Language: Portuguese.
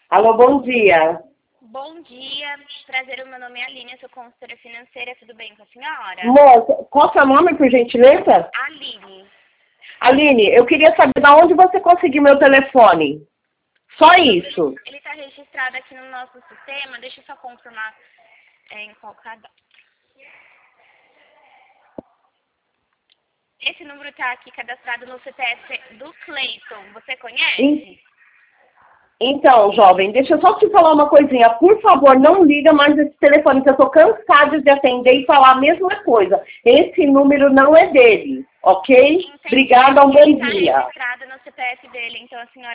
Alô, bom dia. Bom dia, prazer, o meu nome é Aline, eu sou consultora financeira, tudo bem com a senhora? Moça, qual é o seu nome, por gentileza? Aline. Aline, eu queria saber de onde você conseguiu meu telefone. Só isso. Ele está registrado aqui no nosso sistema, deixa eu só confirmar em qual cadastro. Esse número está aqui cadastrado no CPF do Cleiton, você conhece? Então, jovem, deixa eu só te falar uma coisinha. Por favor, não liga mais esse telefone, que eu estou cansada de atender e falar a mesma coisa. Esse número não é dele, ok? Entendi. Obrigada, um bom Ele está dia. registrado no CPF dele, então a senhora